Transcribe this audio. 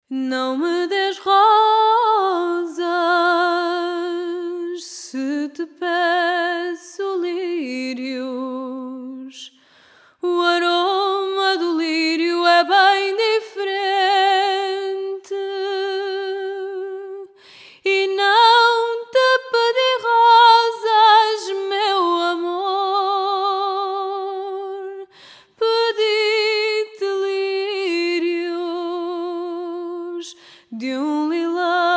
Não me des rosas se te peço lírios. O aroma do lírio é bem diferente. E não te pedi rosas, meu amor, pedi-te lírios de um lilás.